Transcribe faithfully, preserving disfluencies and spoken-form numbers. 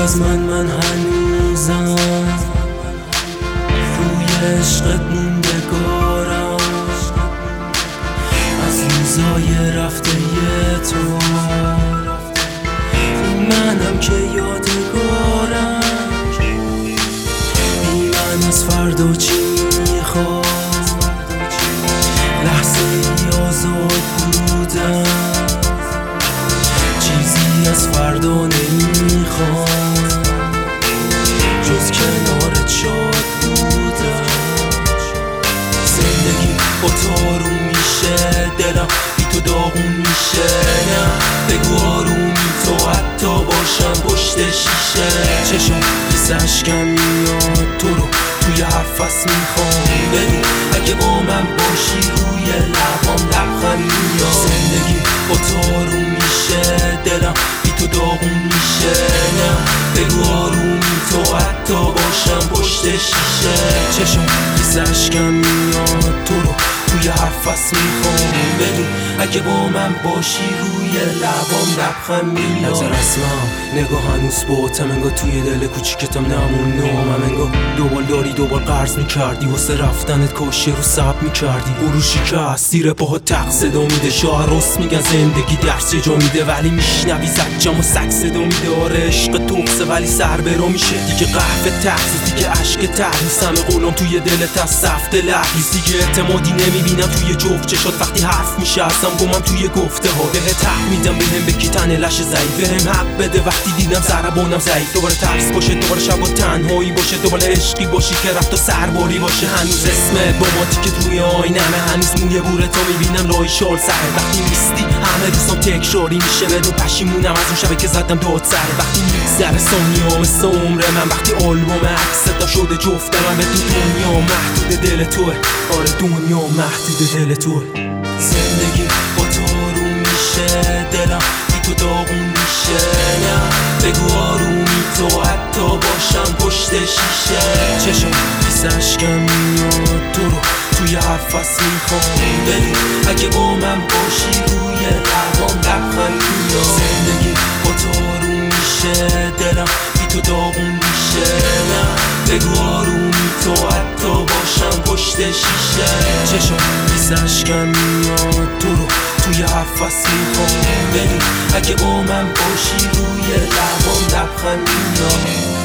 از من من هنوزم روی عشقت موندگارم، از روزای رفته تو منم که یادگارم. بی من از فردا چی میخواد، لحظه ای آزاد بودم، چیزی از فردا نمیخوام جز کنارت شاد بودم. زندگی با تو آروم میشه، دلم بی تو داغون میشه. نه بگو آرومی تو حتی باشم پشت شیشه. چشم خیس اشکم میاد، تو رو توی حرفت میخوام. بدون اگه با من باشی روی لبام لبخند میاد. زندگی با تو آروم میشه، دلم بی تو داغون میشه. نه بگو آرومی تو حتی باشم پشت شیشه. چشم خیس اشکم میاد، تو رو توی حرفت میخوام. بدون اگه با من باشی روی لبام لبخند میاد. نظر اسمم نگاه هنوز باتم، انگار توی دل کوچیکتم نمون نامم. انگار دوبار داری دوبار قرض میکردی، واسه رفتنت کاشی رو سب میکردی. بروشی که از سیر پاها تق صدا میده، شاعر راست میگن زندگی درس یه جا میده. ولی میشنوی زجم و سگ صدا میده. آره عشق توقسه ولی سر برا میشه دیگه. قهوه تحصیل دیگه عشق تحریز، همه قولم توی دلت از سفت لحیز. دیگه اعتمادی نمیبینم توی جفت چشات، وقتی حرف میشه ازم گمم توی گفته ها. بهت حق میدم بهم بگی تن لش ضعیف، بهم حق بده وقتی دیدم ضربانم ضعیف. دوباره ترس باشه، دوباره شب و تنهایی باشه، دوباره عشقی باشی که رفت و سرباری باشه. هنوز اسمت با ماتی که توی آینمه، هنوز موی بورتو میبینم لای شال سره. وقتی نیستی همه روزام تکراری میشه، بدون پشیمونم از اون شبه که زدم داد سره. وقتی میگذره ثانیه‌ها مثل عمر من، وقتی آلبوم عکستا شده جفت من. به تو دنیا محدود دل توه، آره دنیا محدود دل توه. زندگی با تو آروم میشه، دلم بی تو داغون میشه. نه بگو آرومی تو حتی باشم پشت شیشه. چشم خیس اشکم میاد، تو رو توی حرفت میخوام. بدون اگه با من باشی روی لبام لبخند میاد. زندگی با تو آروم میشه، دلم بی تو داغون میشه. نه بگو آرومی تو حتی باشم پشت شیشه. چشم خیس اشکم میاد، تو رو توی حرفت میخوام. بدون اگه با من باشی روی لبام لبخند میاد.